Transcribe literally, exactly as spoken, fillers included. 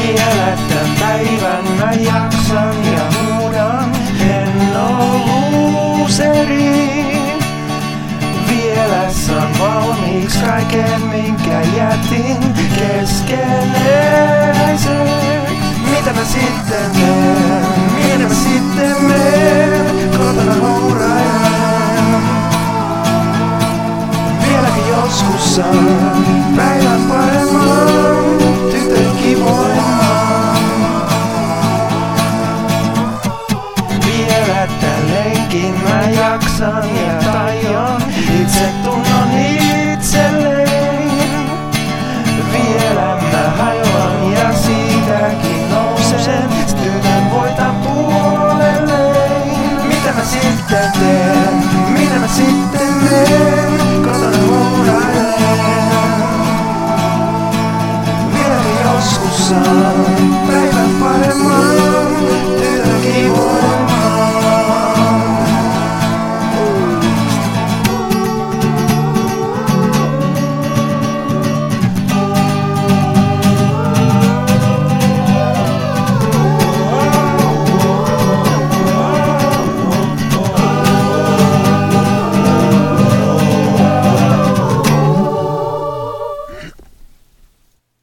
Vielä tän päivän mä jaksan ja huudan, en oo luuseri. Vielä saan valmiiksi kaiken, minkä jätin keskeneräiseksi. Mitä mä sitten teen? Minne mä sitten meen? Kotona hourailen. Vieläkin joskus saan päivän paremman, tytön kivoimman. Vielä tän lenkin mä jaksan ja tajon itse tunnon itselleen. Vielä mä hajoan ja siitäkin nousen, tytön voitan puolelleen. Mitä mä sitten teen? Minne mä sitten meen? Kotona hourailen. Vieläkin joskus saan